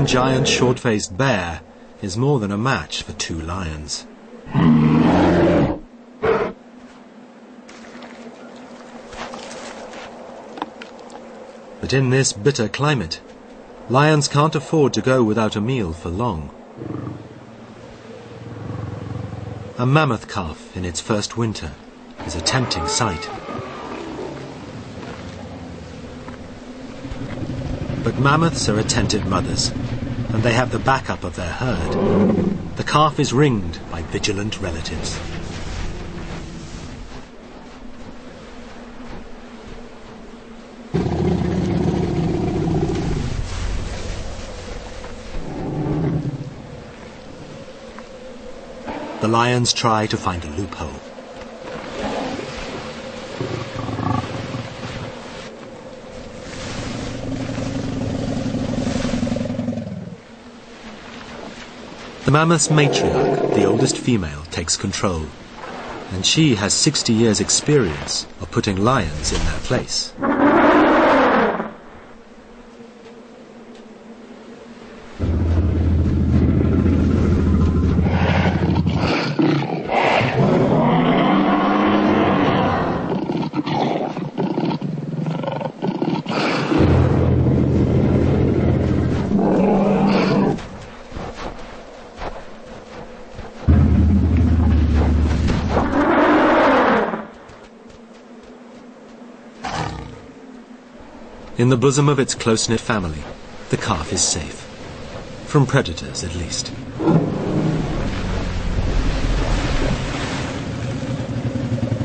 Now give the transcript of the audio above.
one giant short-faced bear is more than a match for two lions. But in this bitter climate, lions can't afford to go without a meal for long. A mammoth calf in its first winter is a tempting sight. But mammoths are attentive mothers, and they have the backup of their herd. The calf is ringed by vigilant relatives. The lions try to find a loophole. The mammoth's matriarch, the oldest female, takes control, and she has 60 years' experience of putting lions in their place. In the bosom of its close-knit family, the calf is safe. From predators, at least.